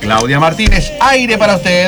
Claudia Martínez, aire para usted.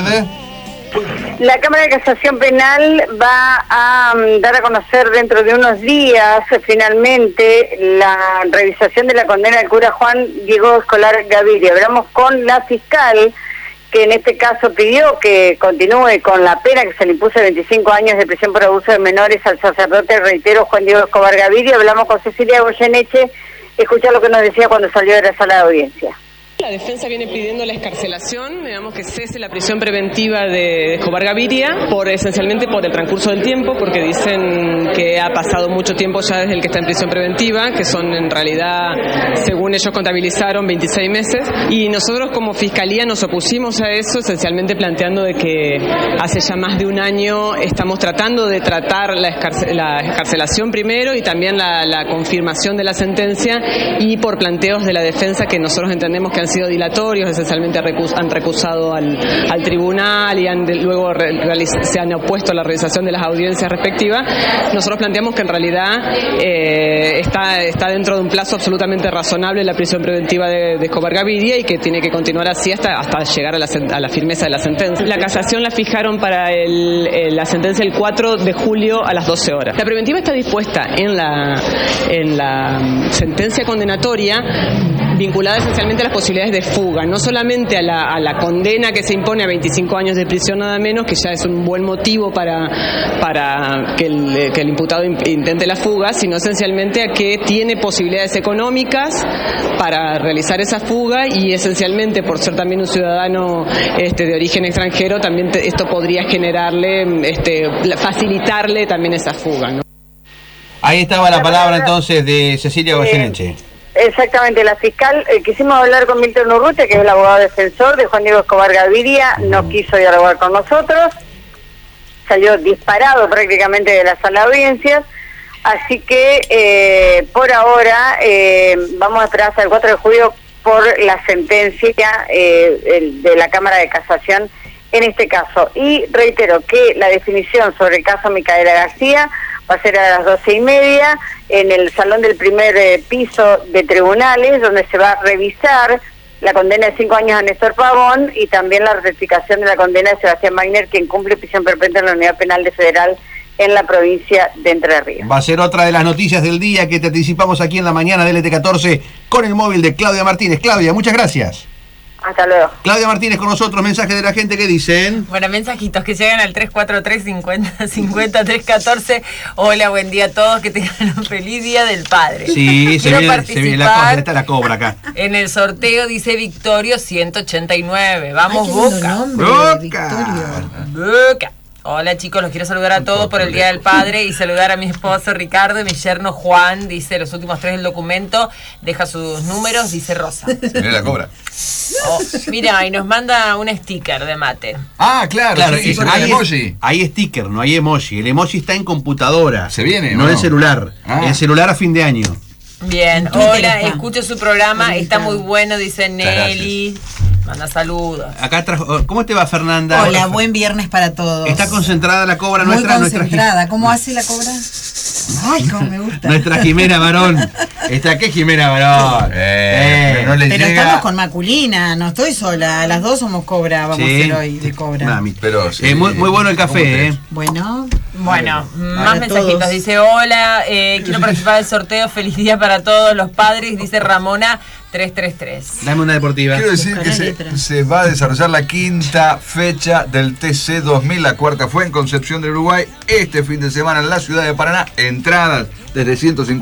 La Cámara de Casación Penal va a dar a conocer dentro de unos días, finalmente, la revisación de la condena del cura Juan Diego Escobar Gaviria. Hablamos con la fiscal, que en este caso pidió que continúe con la pena que se le impuso de 25 años de prisión por abuso de menores al sacerdote, reitero, Juan Diego Escobar Gaviria. Hablamos con Cecilia Goyeneche, escuchar lo que nos decía cuando salió de la sala de audiencia. La defensa viene pidiendo la excarcelación, digamos que cese la prisión preventiva de Escobar Gaviria, esencialmente por el transcurso del tiempo, porque dicen que ha pasado mucho tiempo ya desde el que está en prisión preventiva, que son en realidad, según ellos contabilizaron, 26 meses, y nosotros como Fiscalía nos opusimos a eso, esencialmente planteando de que hace ya más de un año estamos tratando de tratar la excarcelación primero y también la confirmación de la sentencia, y por planteos de la defensa que nosotros entendemos que han sido dilatorios, esencialmente han recusado al tribunal y luego se han opuesto a la realización de las audiencias respectivas. Nosotros planteamos que en realidad está dentro de un plazo absolutamente razonable la prisión preventiva de Escobar Gaviria y que tiene que continuar así hasta llegar a la firmeza de la sentencia. La casación la fijaron para la sentencia el 4 de julio a las 12 horas. La preventiva está dispuesta en la sentencia condenatoria, vinculada esencialmente a las posibilidades de fuga, no solamente a la condena que se impone a 25 años de prisión nada menos, que ya es un buen motivo para que el imputado intente la fuga, sino esencialmente a que tiene posibilidades económicas para realizar esa fuga y esencialmente por ser también un ciudadano de origen extranjero, también esto podría generarle, facilitarle también esa fuga, ¿no? Ahí estaba la palabra entonces de Cecilia Goyeneche. Exactamente, la fiscal, quisimos hablar con Milton Urrutia, que es el abogado defensor de Juan Diego Escobar Gaviria, no quiso dialogar con nosotros, salió disparado prácticamente de la sala de audiencias, así que por ahora vamos a esperar hasta el 4 de julio por la sentencia de la Cámara de Casación en este caso. Y reitero que la definición sobre el caso Micaela García va a ser a las 12:30 en el salón del primer piso de tribunales, donde se va a revisar la condena de 5 años a Néstor Pavón y también la ratificación de la condena de Sebastián Magner, quien cumple prisión perpetua en la Unidad Penal de Federal en la provincia de Entre Ríos. Va a ser otra de las noticias del día que te anticipamos aquí en la mañana del LT14 con el móvil de Claudia Martínez. Claudia, muchas gracias. Hasta luego. Claudia Martínez con nosotros, mensajes de la gente que dicen. Bueno, mensajitos que llegan al 343-50-50-314. Hola, buen día a todos, que tengan un feliz día del padre. Sí, se viene la cosa, está la cobra acá. En el sorteo dice Victorio 189. Vamos, Ay, Boca. Boca. Hola chicos, los quiero saludar a todos por el Día del Padre y saludar a mi esposo Ricardo y mi yerno Juan, dice los últimos 3 del documento, deja sus números, dice Rosa. Se viene la cobra. Oh, mira, y nos manda un sticker de mate. Ah, claro, Sí, hay emoji. Hay sticker, no hay emoji. El emoji está en computadora. ¿Se viene? No en celular. En celular a fin de año. Bien, hola, escucho su programa, está muy bueno, dice Nelly. Manda saludos. Acá ¿cómo te va, Fernanda? Hola, buen viernes para todos. Está concentrada la cobra muy nuestra. Concentrada. ¿Cómo hace la cobra? Ay, cómo me gusta. Nuestra Jimena Barón. ¿Qué Jimena Barón? No le pero llega... estamos con Maculina, no estoy sola. Las dos somos cobra, vamos a hacer hoy de cobra. Mami. Pero, sí, muy bueno el café, Bueno, más mensajitos. Todos. Dice, hola, quiero participar del sorteo, feliz día para todos los padres, dice Ramona 333. Dame una deportiva. Quiero decir que se va a desarrollar la 5ª fecha del TC 2000, la 4ª fue en Concepción del Uruguay, este fin de semana en la ciudad de Paraná, entradas desde 150